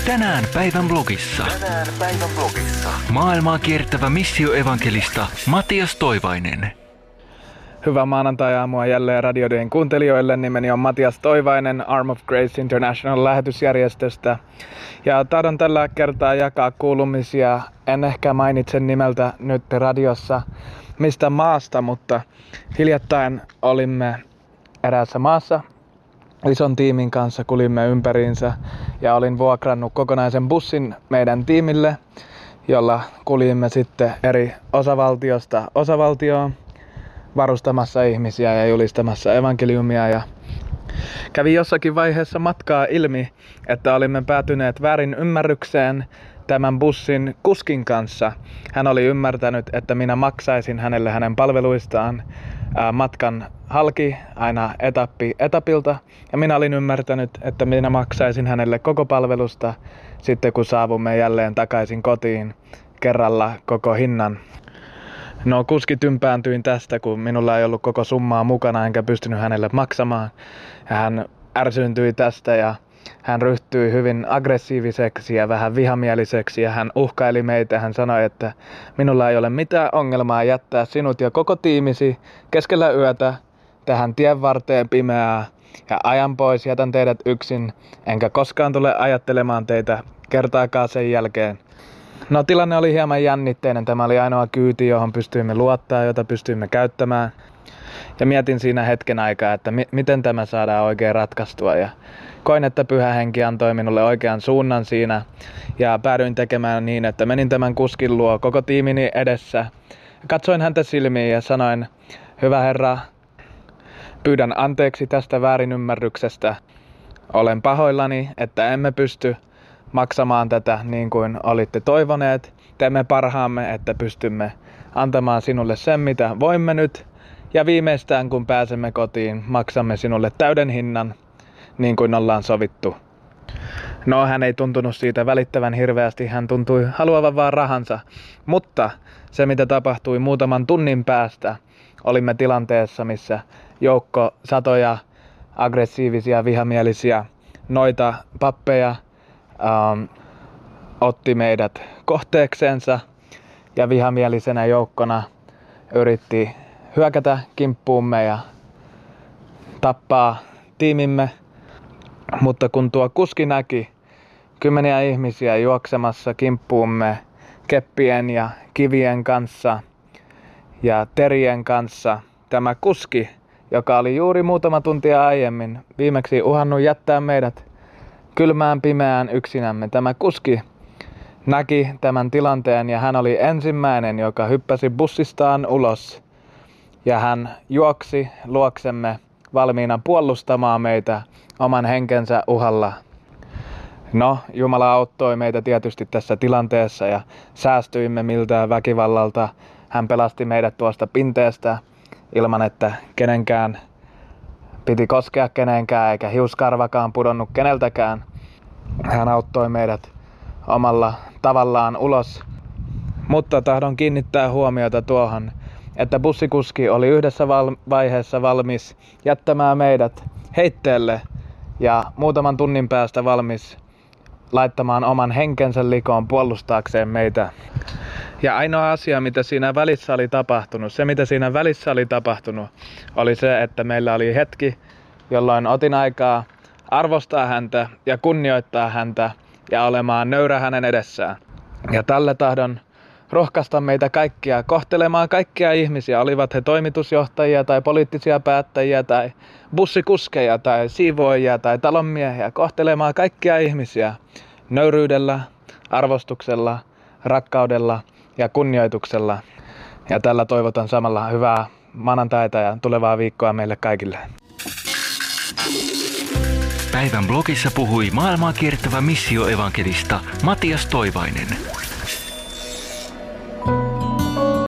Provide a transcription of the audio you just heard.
Tänään päivän blogissa. Maailmaa kiertävä missioevankelista Matias Toivainen. Hyvää maanantai-aamua jälleen radioiden kuuntelijoille. Nimeni on Matias Toivainen Arm of Grace International lähetysjärjestöstä. Ja tahdon tällä kertaa jakaa kuulumisia. En ehkä mainitse nimeltä nyt radiossa mistä maasta, mutta hiljattain olimme eräässä maassa ison tiimin kanssa, kulimme ympäriinsä ja olin vuokrannut kokonaisen bussin meidän tiimille, jolla kulimme sitten eri osavaltiosta osavaltioon varustamassa ihmisiä ja julistamassa evankeliumia. Ja kävi jossakin vaiheessa matkaa ilmi, että olimme päätyneet väärin ymmärrykseen tämän bussin kuskin kanssa. Hän oli ymmärtänyt, että minä maksaisin hänelle hänen palveluistaan matkan halki aina etapilta. Ja minä olin ymmärtänyt, että minä maksaisin hänelle koko palvelusta sitten kun saavumme jälleen takaisin kotiin kerralla koko hinnan. No kuski tympääntyin tästä, kun minulla ei ollut koko summaa mukana enkä pystynyt hänelle maksamaan. Ja hän ärsyyntyi tästä ja hän ryhtyi hyvin aggressiiviseksi ja vähän vihamieliseksi ja hän uhkaili meitä. Hän sanoi, että minulla ei ole mitään ongelmaa jättää sinut ja koko tiimisi keskellä yötä tähän tien varteen pimeää ja ajan pois, jätän teidät yksin, enkä koskaan tule ajattelemaan teitä kertaakaan sen jälkeen. No tilanne oli hieman jännitteinen. Tämä oli ainoa kyyti, johon pystyimme luottaa, jota pystyimme käyttämään. Ja mietin siinä hetken aikaa, että miten tämä saadaan oikein ratkaistua. Ja koin, että Pyhä Henki antoi minulle oikean suunnan siinä. Ja päädyin tekemään niin, että menin tämän kuskin luo koko tiimini edessä. Katsoin häntä silmiin ja sanoin, hyvä Herra, pyydän anteeksi tästä väärinymmärryksestä. Olen pahoillani, että emme pysty maksamaan tätä niin kuin olitte toivoneet. Teemme parhaamme, että pystymme antamaan sinulle sen, mitä voimme nyt. Ja viimeistään kun pääsemme kotiin, maksamme sinulle täyden hinnan, niin kuin ollaan sovittu. No, hän ei tuntunut siitä välittävän hirveästi, hän tuntui haluavan vaan rahansa. Mutta se, mitä tapahtui muutaman tunnin päästä, olimme tilanteessa, missä joukko satoja aggressiivisia, vihamielisiä noita pappeja otti meidät kohteeksensa ja vihamielisenä joukkona yritti hyökätä kimppuumme ja tappaa tiimimme. Mutta kun tuo kuski näki kymmeniä ihmisiä juoksemassa kimppuumme keppien ja kivien kanssa ja terien kanssa, tämä kuski, joka oli juuri muutama tuntia aiemmin viimeksi uhannut jättää meidät kylmään pimeään yksinämme. Tämä kuski näki tämän tilanteen ja hän oli ensimmäinen, joka hyppäsi bussistaan ulos. Ja hän juoksi luoksemme valmiina puolustamaan meitä oman henkensä uhalla. No, Jumala auttoi meitä tietysti tässä tilanteessa ja säästyimme miltään väkivallalta. Hän pelasti meidät tuosta pinteestä ilman, että kenenkään piti koskea kenenkään eikä hiuskarvakaan pudonnut keneltäkään. Hän auttoi meidät omalla tavallaan ulos. Mutta tahdon kiinnittää huomiota tuohon, että bussikuski oli yhdessä vaiheessa valmis jättämään meidät heitteelle ja muutaman tunnin päästä valmis laittamaan oman henkensä likoon puolustaakseen meitä. Ja ainoa asia, mitä siinä välissä oli tapahtunut, oli se, että meillä oli hetki, jolloin otin aikaa arvostaa häntä ja kunnioittaa häntä ja olemaan nöyrä hänen edessään. Ja tälle tahdon rohkaista meitä kaikkia kohtelemaan kaikkia ihmisiä, olivat he toimitusjohtajia tai poliittisia päättäjiä tai bussikuskeja tai siivoojia tai talonmiehiä, kohtelemaan kaikkia ihmisiä nöyryydellä, arvostuksella, rakkaudella ja kunnioituksella. Ja tällä toivotan samalla hyvää maanantaita ja tulevaa viikkoa meille kaikille. Päivän blogissa puhui maailmaa kiertävä missioevankelista Matias Toivainen.